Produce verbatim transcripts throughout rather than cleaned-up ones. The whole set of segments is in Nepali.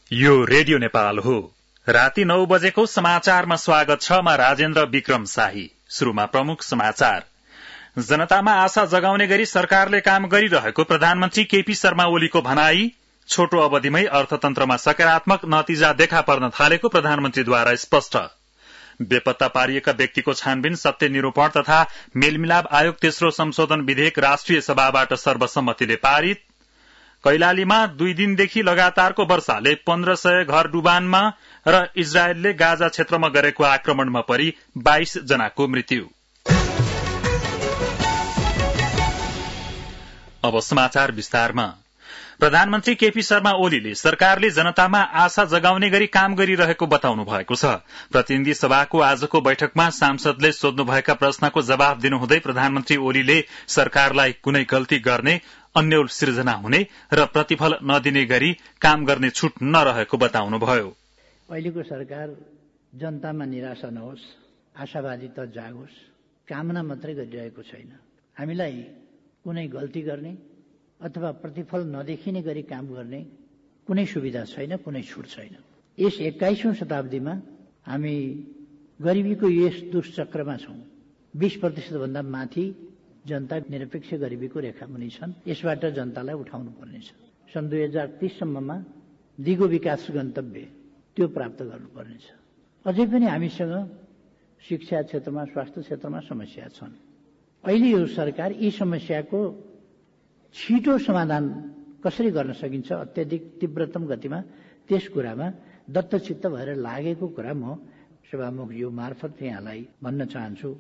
यो रेडियो नेपाल हो। राति नौ बजेको समाचारमा स्वागत छ। म राजेन्द्र विक्रम शाही। शुरूमा प्रमुख समाचार। जनतामा आशा जगाउने गरी सरकारले काम गरिरहेको प्रधानमन्त्री केपी शर्मा ओलीको भनाई। छोटो अवधिमै अर्थतन्त्रमा सकारात्मक नतिजा देखा पर्न थालेको प्रधानमन्त्रीद्वारा स्पष्ट। बेपत्ता पारिएका व्यक्तिको छानबिन सत्य निरूपण तथा मेलमिलाप आयोग तेस्रो संशोधन विधेयक राष्ट्रिय सभाबाट सर्वसम्मतिले पारित। कैलालीमा दुई दिनदेखि लगातारको वर्षाले पन्ध्र सय घर डुबानमा र इजरायलले गाजा क्षेत्रमा गरेको आक्रमणमा परि बाइस जनाको मृत्यु। अब समाचार विस्तारमा। प्रधानमन्त्री केपी शर्मा ओलीले सरकारले जनतामा आशा जगाउने गरी काम गरिरहेको बताउनु भएको छ। प्रतिनिधि सभाको आजको बैठकमा सांसदले सोध्नुभएका प्रश्नको जवाब दिनुहुँदै प्रधानमन्त्री ओलीले सरकारलाई कुनै गल्ती गर्ने, अन्यल सृजना हुने र प्रतिफल नदिने गरी काम गर्ने छुट नरहेको बताउनुभयो। अहिलेको सरकार जनतामा निराशा नहोस्, आशावादिता जागोस्, कामना मात्रै गरिरहेको छैन। हामीलाई कुनै गल्ती गर्ने अथवा प्रतिफल नदेखिने गरी काम गर्ने कुनै सुविधा छैन, कुनै छुट छैन। यस एक्काइसौं शताब्दीमा हामी गरिबीको यस दुष्चक्रमा छौं। बीस प्रतिशत भन्दा माथि जनता निरपेक्ष गरिबीको रेखा मुनि छन्। यसबाट जनतालाई उठाउनु पर्नेछ। सन् दुई हजार तीससम्ममा दिगो विकास गन्तव्य त्यो प्राप्त गर्नुपर्नेछ। अझै पनि हामीसँग शिक्षा क्षेत्रमा, स्वास्थ्य क्षेत्रमा समस्या छन्। अहिले यो सरकार यी समस्याको छिटो समाधान कसरी गर्न सकिन्छ, अत्यधिक तीव्रतम गतिमा, त्यस कुरामा दत्तचित्त भएर लागेको कुरा म सभामुख यो मार्फत यहाँलाई भन्न चाहन्छु।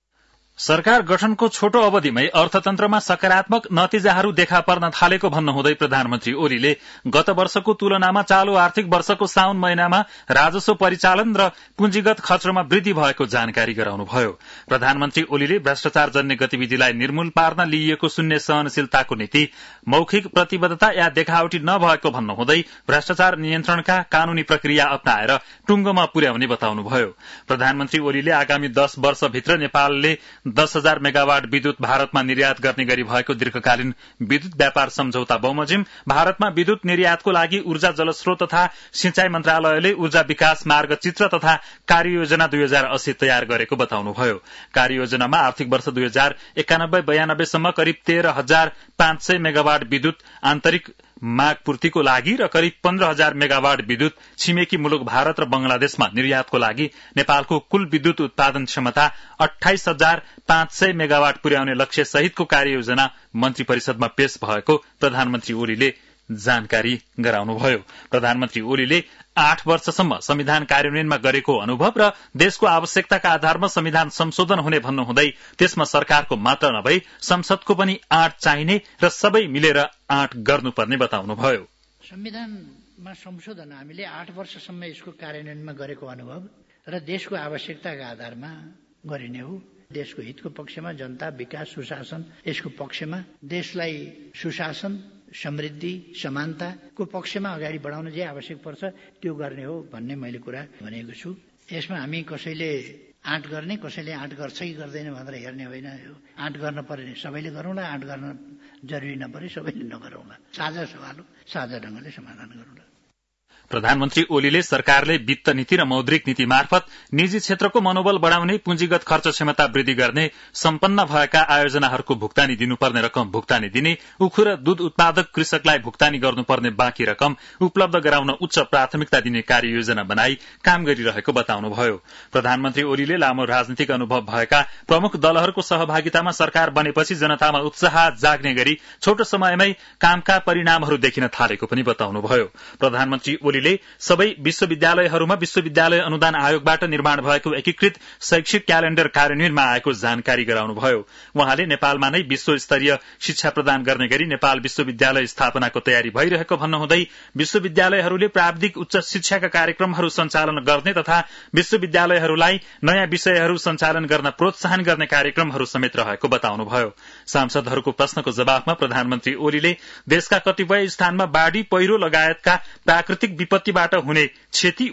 सरकार गठनको छोटो अवधिमै अर्थतन्त्रमा सकारात्मक नतिजाहरू देखा पर्न थालेको भन्नुहुँदै प्रधानमन्त्री ओलीले गत वर्षको तुलनामा चालू आर्थिक वर्षको साउन महिनामा राजस्व परिचालन र पुँजीगत खर्चमा वृद्धि भएको जानकारी गराउनुभयो। प्रधानमन्त्री ओलीले भ्रष्टाचार जन्य गतिविधिलाई निर्मूल पार्न लिइएको शून्य सहनशीलताको नीति मौखिक प्रतिबद्धता या देखावटी नभएको भन्नुहुँदै भ्रष्टाचार नियन्त्रणका कानूनी प्रक्रिया अपनाएर टुंगोमा पुर्याउने बताउनुभयो। प्रधानमन्त्री ओलीले आगामी दश वर्षभित्र नेपालले दस हजार मेगावाट विद्युत भारतमा निर्यात गर्ने गरी भएको दीर्घकालीन विद्युत व्यापार सम्झौता बमोजिम भारतमा विद्युत निर्यातको लागि ऊर्जा जलस्रोत तथा सिंचाई मन्त्रालयले ऊर्जा विकास मार्गचित्र तथा कार्ययोजना दुई हजार अस्सी तयार गरेको बताउनुभयो। कार्ययोजनामा आर्थिक वर्ष दुई हजार एकानब्बे बयानब्बेसम्म करिब तेह्र हजार पाँच सय मेगावाट विद्युत आन्तरिक माग पूर्तिको लागि र करिब पन्ध्र हजार मेगावाट विद्युत छिमेकी मुलुक भारत र बंगलादेशमा निर्यातको लागि नेपालको कुल विद्युत उत्पादन क्षमता अठाइस हजार पाँच सय मेगावाट पुर्याउने लक्ष्य सहितको कार्ययोजना मन्त्री परिषदमा पेश भएको प्रधानमन्त्री ओलीले जानकारी गराउनुभयो। प्रधानमन्त्री ओलीले आठ वर्षसम्म संविधान कार्यान्वयनमा गरेको अनुभव र देशको आवश्यकताका आधारमा संविधान संशोधन हुने भन्नुहुँदै त्यसमा सरकारको मात्र नभई संसदको पनि आँट चाहिने र सबै मिलेर आँट गर्नुपर्ने बताउनुभयो। संविधानमा संशोधन हामीले आठ वर्षसम्म यसको कार्यान्वयनमा गरेको अनुभव र देशको आवश्यकताका आधारमा गरिने हो। देशको हितको पक्षमा जनता, विकास, सुशासन, यसको पक्षमा देशलाई सुशासन, समृद्धि, समानताको पक्षमा अगाडि बढाउन जे आवश्यक पर्छ त्यो गर्ने हो भन्ने मैले कुरा भनेको छु। यसमा हामी कसैले आँट गर्ने, कसैले आँट गर्छ कि गर्दैन भनेर हेर्ने होइन। आँट गर्न पर्ने सबैले गरौँला, आँट गर्न जरुरी नपरे सबैले नगरौँला। साझा सवाल हो, साझा ढंगले समाधान गरौँला। प्रधानमन्त्री ओलीले सरकारले वित्त नीति र मौद्रिक नीति मार्फत निजी क्षेत्रको मनोबल बढ़ाउने, पुँजीगत खर्च क्षमता वृद्धि गर्ने, सम्पन्न भएका आयोजनाहरूको भुक्तानी दिनुपर्ने रकम भुक्तानी दिने, उखु र दूध उत्पादक कृषकलाई भुक्तानी गर्नुपर्ने बाँकी रकम उपलब्ध गराउन उच्च प्राथमिकता दिने कार्ययोजना बनाई काम गरिरहेको बताउनुभयो। प्रधानमन्त्री ओलीले लामो राजनीतिक अनुभव भएका प्रमुख दलहरूको सहभागितामा सरकार बनेपछि जनतामा उत्साह जाग्ने गरी छोटो समयमै कामका परिणामहरू देखिन थालेको पनि बताउनुभयो। प्रधानमन्त्री ओली सबै विश्वविद्यालयहरूमा विश्वविद्यालय अनुदान आयोगबाट निर्माण भएको एकीकृत शैक्षिक क्यालेण्डर कार्यान्वयनमा आएको जानकारी गराउनुभयो। उहाँले नेपालमा नै विश्वस्तरीय शिक्षा प्रदान गर्ने गरी नेपाल विश्वविद्यालय स्थापनाको तयारी भइरहेको भन्नुहुँदै विश्वविद्यालयहरूले प्राविधिक उच्च शिक्षाका कार्यक्रमहरू सञ्चालन गर्ने तथा विश्वविद्यालयहरूलाई नयाँ विषयहरू सञ्चालन गर्न प्रोत्साहन गर्ने कार्यक्रमहरू समेत रहेको बताउनुभयो। सांसदहरूको प्रश्नको जवाफमा प्रधानमन्त्री ओलीले देशका कतिपय स्थानमा बाढ़ी, पहिरो लगायतका प्राकृतिक विपत्तिबाट हुने क्षति वा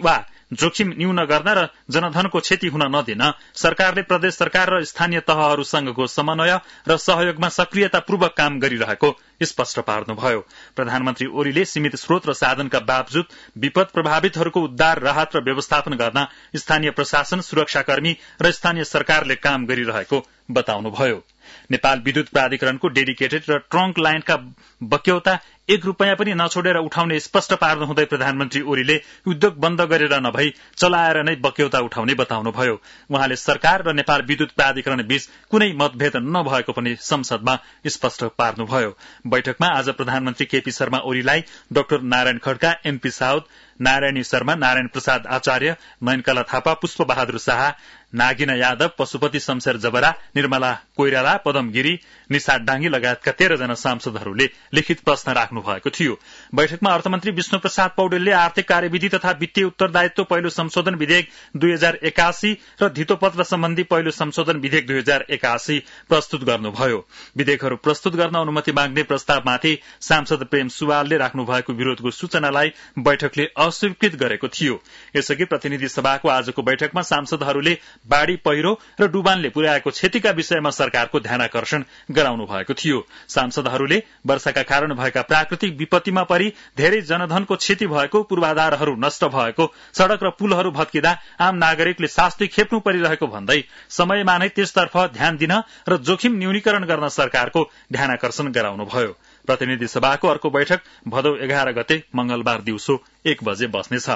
जोखिम न्यून गर्न र जनधनको क्षति हुन नदिन सरकारले प्रदेश सरकार र स्थानीय तहहरूसँगको समन्वय र सहयोगमा सक्रियतापूर्वक काम गरिरहेको स्पष्ट पार्नुभयो। प्रधानमन्त्री ओलीले सीमित स्रोत र साधनका बावजुद विपद प्रभावितहरूको उद्धार, राहत र व्यवस्थापन गर्न स्थानीय प्रशासन, सुरक्षाकर्मी र स्थानीय सरकारले काम गरिरहेको बताउनुभयो। नेपाल विद्युत प्राधिकरणको डेडिकेटेड र ट्रंक लाइनका बक्यौता एक रूपियाँ पनि नछोडेर उठाउने स्पष्ट पार्नुहुँदै प्रधानमन्त्री ओलीले उद्योग बन्द गरेर नभई चलाएर नै बक्यौता उठाउने बताउनुभयो। उहाँले सरकार र नेपाल विद्युत प्राधिकरण बीच कुनै मतभेद नभएको पनि संसदमा स्पष्ट पार्नुभयो। बैठकमा आज प्रधानमन्त्री केपी शर्मा ओलीलाई डाक्टर नारायण खड्का, एमपी साउद, नारायणी शर्मा, नारायण प्रसाद आचार्य, नयनकला थापा, पुष्प बहादुर शाह, नागिना यादव, पशुपति शमशेर जबरा, निर्मला कोइराला, पदम गिरी, निषाद डाङ्गी लगायतका तेह्र जना सांसदहरूले लिखित प्रश्न राख्नु भएको थियो। बैठकमा अर्थमन्त्री विष्णु प्रसाद पौडेलले आर्थिक कार्यविधि तथा वित्तीय उत्तरदायित्व पहिलो संशोधन विधेयक दुई हजार एकासी र धितोपत्र सम्बन्धी पहिलो संशोधन विधेयक दुई हजार एकासी प्रस्तुत गर्नुभयो। विधेयकहरू प्रस्तुत गर्न अनुमति माग्ने प्रस्तावमाथि सांसद प्रेम सुवालले राख्नु भएको विरोधको सूचनालाई बैठकले अस्वीकृत गरेको थियो। यसअघि प्रतिनिधि सभाको आजको बैठकमा सांसदहरूले बाढ़ी, पहिरो र डुबानले पुर्याएको क्षतिका विषयमा सरकारको ध्यानाकर्षण गराउनु भएको थियो। सांसदहरूले वर्षाका कारण भएका प्राकृतिक विपत्तिमा परि धेरै जनधनको क्षति भएको, पूर्वाधारहरू नष्ट भएको, सड़क र पुलहरू भत्किँदा आम नागरिकले शास्ति खेप्नु परिरहेको भन्दै समयमा नै त्यसतर्फ ध्यान दिन र जोखिम न्यूनीकरण गर्न सरकारको ध्यानाकर्षण गराउनुभयो। प्रतिनिधि सभाको अर्को बैठक भदौ एघार गते मंगलबार दिउँसो एक बजे बस्नेछ।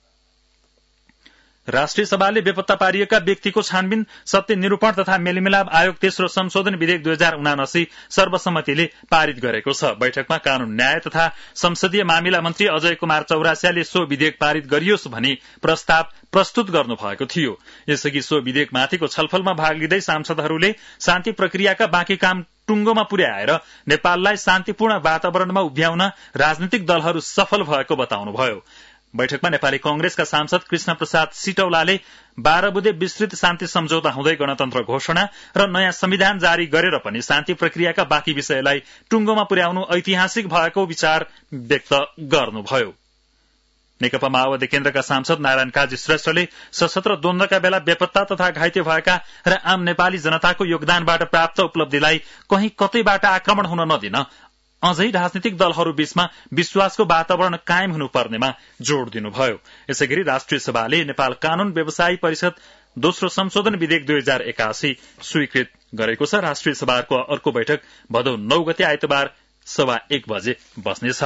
राष्ट्रिय सभाले बेपत्ता पारिएका व्यक्तिको छानबिन, सत्य निरूपण तथा मेलमिलाप आयोग तेस्रो संशोधन विधेयक दुई हजार उनासी सर्वसम्मतिले पारित गरेको छ। बैठकमा कानून, न्याय तथा संसदीय मामिला मन्त्री अजय कुमार चौरासियाले सो विधेयक पारित गरियोस् भनी प्रस्ताव प्रस्तुत गर्नु भएको थियो। यसअघि सो विधेयकमाथिको छलफलमा भाग लिँदै सांसदहरूले शान्ति प्रक्रियाका बाँकी काम टुंगोमा पुर्याएर नेपाललाई शान्तिपूर्ण वातावरणमा उभ्याउन राजनीतिक दलहरू सफल भएको बताउनुभयो। बैठकमा नेपाली कंग्रेसका सांसद कृष्ण प्रसाद सिटौलाले बाह्र बुधे विस्तृत शान्ति सम्झौता हुँदै गणतन्त्र घोषणा र नयाँ संविधान जारी गरेर पनि शान्ति प्रक्रियाका बाँकी विषयलाई टुंगोमा पुर्याउनु ऐतिहासिक भएको विचार व्यक्त गर्नुभयो। नेकपा माओवादी केन्द्रका सांसद नारायण काजी श्रेष्ठले सशस्त्र द्वन्द्वका बेला बेपत्ता तथा घाइते भएका र आम नेपाली जनताको योगदानबाट प्राप्त उपलब्धिलाई कहीँ कतैबाट आक्रमण हुन नदिन अझै राजनीतिक दलहरू बीचमा विश्वासको वातावरण कायम हुनुपर्नेमा जोड़ दिनुभयो। यसैगरी राष्ट्रिय सभाले नेपाल कानून व्यवसायी परिषद दोस्रो संशोधन विधेयक दुई हजार एकासी स्वीकृत गरेको छ। राष्ट्रिय सभाको अर्को बैठक भदौ नौ गते आइतबार सवा एक बजे बस्नेछ।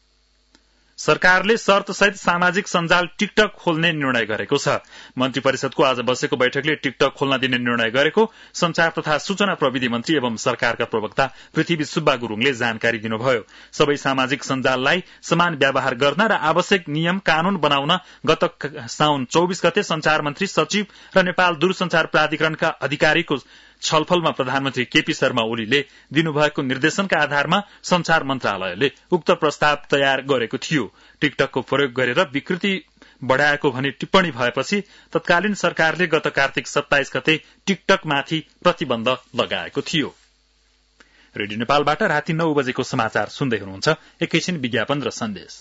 सरकारले शर्तसहित सामाजिक सञ्जाल टिकटक खोल्ने निर्णय गरेको छ। मन्त्री परिषदको आज बसेको बैठकले टिकटक खोल्न दिने निर्णय गरेको संचार तथा सूचना प्रविधि मन्त्री एवं सरकारका प्रवक्ता पृथ्वी सुब्बा गुरूङले जानकारी दिनुभयो। सबै सामाजिक सञ्जाललाई समान व्यवहार गर्न र आवश्यक नियम कानून बनाउन गत साउन चौबीस गते संचार मन्त्री सचिव र नेपाल दूरसञ्चार प्राधिकरणका अधिकारीको छलफलमा प्रधानमन्त्री केपी शर्मा ओलीले दिनुभएको निर्देशनका आधारमा संचार मन्त्रालयले उक्त प्रस्ताव तयार गरेको थियो। टिकटकको प्रयोग गरेर विकृति बढ़ाएको भनी टिप्पणी भएपछि तत्कालीन सरकारले गत कार्तिक सत्ताइस गते टिकटकमाथि प्रतिबन्ध लगाएको थियो। रेडियो नेपालबाट राति नौ बजेको समाचार सुन्दै हुनुहुन्छ। एकैछिन विज्ञापन र सन्देश।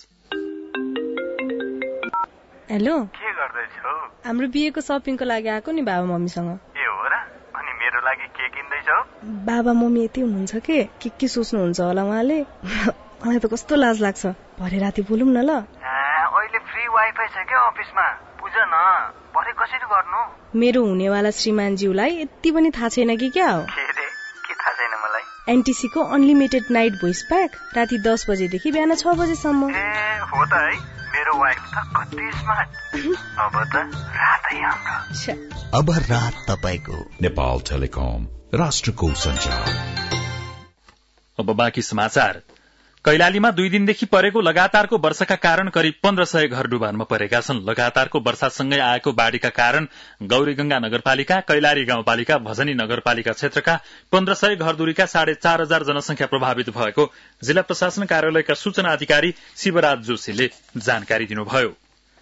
हेलो, के गर्दैछौ? हाम्रो बिहेको सपिङको लागि आएको नि बाबा मम्मीसँग। लागि के किन्दैछौ? बाबा मम्मी यति हुनुहुन्छ के के के सोच्नुहुन्छ होला उहाँले। मलाई त कस्तो लाज लाग्छ। भरे राति बोलौँ न ल। अहिले फ्री वाइफाई छ के अफिसमा? बुझ न, भरे कसरी गर्नु? मेरो हुनेवाला श्रीमानज्यूलाई यति पनि थाहा छैन कि क्या हो? के रे? के थाहा छैन मलाई? एनटीसी को अनलिमिटेड नाइट भोइस प्याक राति दस बजेदेखि बिहान छ बजेसम्म। ए हो त है, मेरो वाइफ त कति स्मार्ट। अब त रातै हाम्रो। अब रात तपाईको। नेपाल टेलिकम, राष्ट्रको सञ्चार। अब बाँकी समाचार। कैलालीमा दुई दिनदेखि परेको लगातारको वर्षाका कारण करिब पन्ध्र सय घर डुबानमा परेका छन्। लगातारको वर्षासँगै आएको बाढ़ीका कारण गौरीगंगा नगरपालिका, कैलाली गाउँपालिका, भजनी नगरपालिका क्षेत्रका पन्ध्र सय घरधुरीका साढे चार हजार जनसंख्या प्रभावित भएको जिल्ला प्रशासन कार्यालयका सूचना अधिकारी शिवराज जोशीले जानकारी दिनुभयो।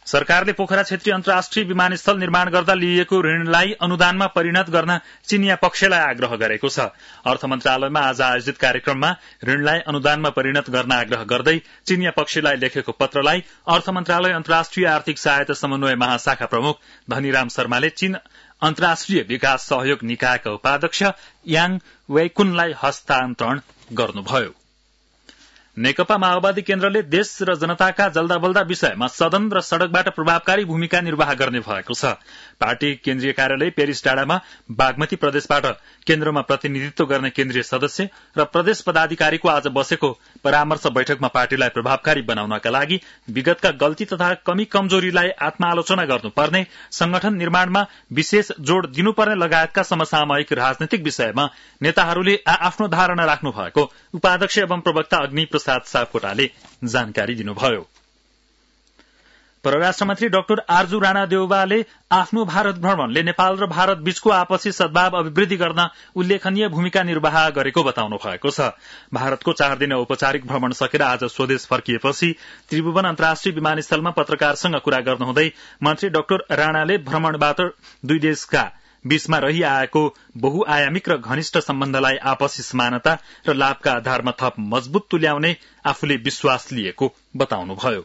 सरकारले पोखरा क्षेत्रीय अन्तर्राष्ट्रिय विमानस्थल निर्माण गर्दा लिइएको ऋणलाई अनुदानमा परिणत गर्न चिनिया पक्षलाई आग्रह गरेको छ। अर्थ मन्त्रालयमा आज आयोजित कार्यक्रममा ऋणलाई अनुदानमा परिणत गर्न आग्रह गर्दै चिनिया पक्षलाई लेखेको पत्रलाई अर्थ मन्त्रालय अन्तर्राष्ट्रिय आर्थिक सहायता समन्वय महाशाखा प्रमुख धनीराम शर्माले चीन अन्तर्राष्ट्रिय विकास सहयोग निकायका उपाध्यक्ष याङ वैकुनलाई हस्तान्तरण गर्नुभयो। नेकपा माओवादी केन्द्रले देश र जनताका जल्दाबल्दा विषयमा सदन र सड़कबाट प्रभावकारी भूमिका निर्वाह गर्ने भएको छ। पार्टी केन्द्रीय कार्यालय पेरिस डाँडामा बागमती प्रदेशबाट केन्द्रमा प्रतिनिधित्व गर्ने केन्द्रीय सदस्य र प्रदेश पदाधिकारीको आज बसेको परामर्श बैठकमा पार्टीलाई प्रभावकारी बनाउनका लागि विगतका गल्ती तथा कमी कमजोरीलाई आत्मालोचना गर्नुपर्ने, संगठन निर्माणमा विशेष जोड़ दिनुपर्ने लगायतका समसामयिक राजनैतिक विषयमा नेताहरूले आफ्नो धारणा राख्नु भएको उपाध्यक्ष एवं प्रवक्ता अग्नि प्रसाद सापकोटाले जानकारी दिनुभयो। परराष्ट्र मन्त्री डाक्टर आर्जु राणा देउवाले आफ्नो भारत भ्रमणले नेपाल र भारत बीचको आपसी सद्भाव अभिवृद्धि गर्न उल्लेखनीय भूमिका निर्वाह गरेको बताउनु भएको छ। भारतको चार दिने औपचारिक भ्रमण सकेर आज स्वदेश फर्किएपछि त्रिभुवन अन्तर्राष्ट्रिय विमानस्थलमा पत्रकारसँग कुरा गर्नुहुँदै मन्त्री डाक्टर राणाले भ्रमणबाट दुई देशका बीचमा रहिआएको बहुआयामिक र घनिष्ठ सम्बन्धलाई आपसी समानता र लाभका आधारमा थप मजबूत तुल्याउने आफूले विश्वास लिएको बताउनुभयो।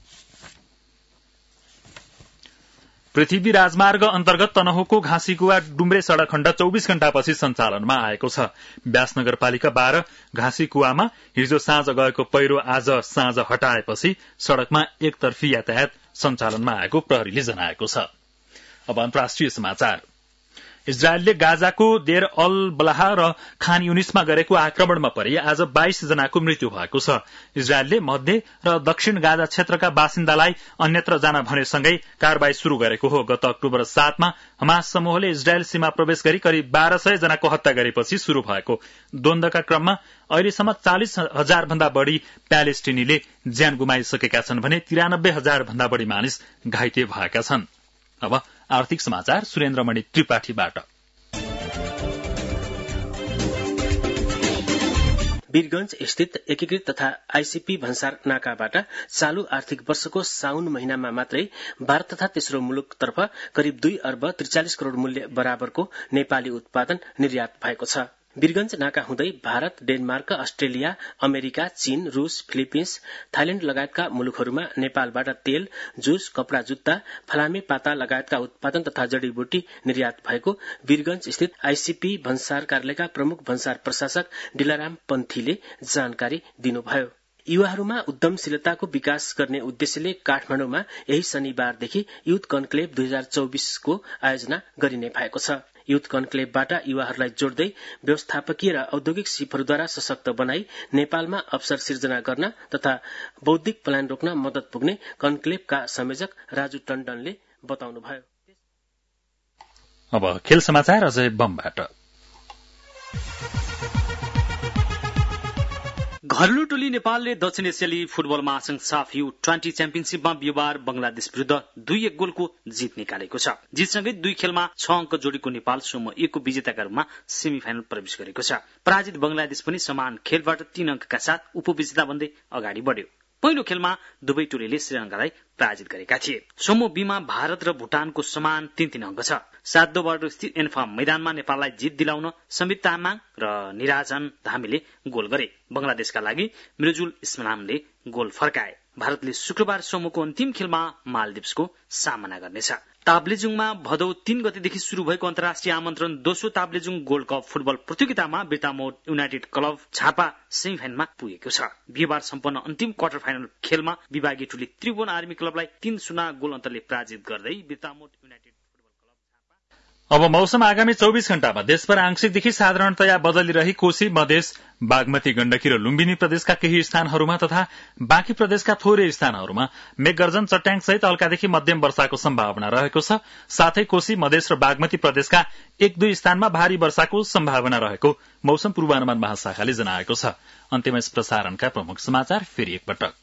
पृथ्वी राजमार्ग अन्तर्गत तनहुको घाँसीकुवा डुम्रे सड़क खण्ड चौबीस घण्टापछि सञ्चालनमा आएको छ। व्यास नगरपालिका बाह्र घाँसीकुवामा हिजो साँझ गएको पहिरो आज साँझ हटाएपछि सड़कमा एकतर्फी यातायात सञ्चालनमा आएको प्रहरीले जनाएको छ। अब अन्तर्राष्ट्रिय समाचार। इजरायलले गाजाको देर अल बलाह र खान युनिसमा गरेको आक्रमणमा परि आज बाइस जनाको मृत्यु भएको छ। इजरायलले मध्य र दक्षिण गाजा क्षेत्रका बासिन्दालाई अन्यत्र जान भनेसँगै कारवाही शुरू गरेको हो। गत अक्टोबर सातमा हमास समूहले इजरायल सीमा प्रवेश गरी करिब बाह्र सय जनाको हत्या गरेपछि शुरू भएको द्वन्द्वका क्रममा अहिलेसम्म चालिस हजार भन्दा बढ़ी प्यालेस्टिनीले ज्यान गुमाइसकेका छन् भने तिरानब्बे हजार भन्दा बढ़ी मानिस घाइते भएका छन्। अब आर्थिक समाचार सुरेन्द्रमणि त्रिपाठीबाट। वीरगंज स्थित एकीकृत तथा आईसीपी भन्सार नाकाबाट चालू आर्थिक वर्षको साउन महिनामा मात्रै भारत तथा तेस्रो मुलुकतर्फ करिब दुई अर्ब त्रिचालिस करोड़ मूल्य बराबरको नेपाली उत्पादन निर्यात भएको छ। वीरगंज नाका हुँदै भारत, डेनमार्क, अस्ट्रेलिया, अमेरिका, चीन, रूस, फिलिपिन्स, थाइल्याण्ड लगायतका मुलुकहरूमा नेपालबाट तेल, जुस, कपड़ा जुत्ता, फलामे पाता लगायतका उत्पादन तथा जड़ीबुटी निर्यात भएको वीरगंज स्थित आईसीपी भन्सार कार्यालयका प्रमुख भन्सार प्रशासक डिलाराम पन्थीले जानकारी दिनुभयो। युवाहरूमा उद्यमशीलताको विकास गर्ने उद्देश्यले काठमाडौँमा यही शनिबारदेखि युथ कन्क्लेभ दुई हजार चौबिसको आयोजना गरिने भएको छ। युथ कन्क्लेभबाट युवाहरूलाई जोड्दै व्यवस्थापकीय र औद्योगिक सिपहरूद्वारा सशक्त बनाई नेपालमा अवसर सिर्जना गर्न तथा बौद्धिक पलायन रोक्न मद्दत पुग्ने कन्क्लेभका संयोजक राजु टण्डनले बताउनुभयो। अब खेल समाचार अझै बमबाट। घरेलु टोली नेपालले दक्षिण एसियाली फुटबल महासंघ साफ यू ट्वेन्टी च्याम्पियनशीपमा बिहिबार बंगलादेश विरूद्ध दुई एक गोलको जित निकालेको छ। जितसँगै दुई खेलमा छ अंक जोडेको नेपाल समूह एकको विजेताका रूपमा सेमी फाइनल प्रवेश गरेको छ। पराजित बंगलादेश पनि समान खेलबाट तीन अंकका साथ उपविजेता बन्दै अगाडि बढ्यो। पहिलो खेलमा दुवै टोलीले श्रीलंकालाई पराजित गरेका थिए। समूह बीमा भारत र भुटानको समान तीन तीन अंक छ। सातदोबाट स्थित एन्फा मैदानमा नेपाललाई जित दिलाउन समित तामाङ र निराजन धामीले गोल गरे। बंगलादेशका लागि मिर्जुल इस्लामले गोल फर्काए। भारतले शुक्रबार समूहको अन्तिम खेलमा मालदिप्सको सामना गर्नेछ। ताप्लेजुङमा भदौ तीन गतेदेखि शुरू भएको अन्तर्राष्ट्रिय आमन्त्रण दोस्रो ताप्लेजुङ गोल्ड कप फुटबल प्रतियोगितामा Birtamod united club Jhapa semi फाइनलमा पुगेको छ। बिहिबार सम्पन्न अन्तिम क्वार्टर फाइनल खेलमा विभागीय टोली त्रिभुवन आर्मी क्लबलाई तीन शून्य गोल अन्तरले पराजित गर्दै बिर्तामोड युनाइटेड अब मौसम। आगामी चौबीस घण्टामा देशभर आंशिकदेखि साधारणतया बदलिरही कोशी, मधेस, बागमती, गण्डकी र लुम्बिनी प्रदेशका केही स्थानहरूमा तथा बाँकी प्रदेशका थोरै स्थानहरूमा मेघगर्जन, चट्याङसहित हल्कादेखि मध्यम वर्षाको सम्भावना रहेको छ। साथै कोशी, मधेस र बागमती प्रदेशका एक दुई स्थानमा भारी वर्षाको सम्भावना रहेको मौसम पूर्वानुमान महाशाखाले जनाएको छ। अन्त्यमा यस प्रसारणका प्रमुख समाचार फेरि एकपटक।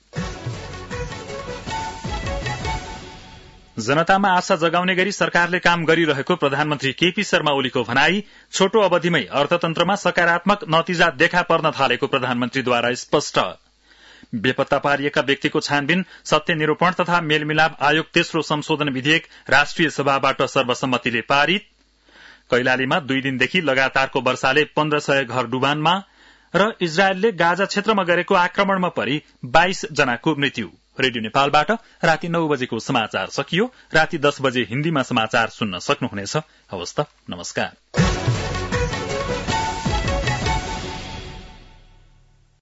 जनतामा आशा जगाउने गरी सरकारले काम गरिरहेको प्रधानमन्त्री केपी शर्मा ओलीको भनाई। छोटो अवधिमै अर्थतन्त्रमा सकारात्मक नतिजा देखा पर्न थालेको प्रधानमन्त्रीद्वारा स्पष्ट। बेपत्ता पारिएका व्यक्तिको छानबिन सत्य निरूपण तथा मेलमिलाप आयोग तेस्रो संशोधन विधेयक राष्ट्रिय सभाबाट सर्वसम्मतिले पारित। कैलालीमा दुई दिनदेखि लगातारको वर्षाले पन्ध्र सय घर डुबानमा र इजरायलले गाजा क्षेत्रमा गरेको आक्रमणमा परि बाइस जनाको मृत्यु। रेडियो नेपालबाट राति नौ बजेको समाचार सकियो। राति दस बजे हिन्दीमा समाचार सुन्न सक्नुहुनेछ। हवस् त, नमस्कार।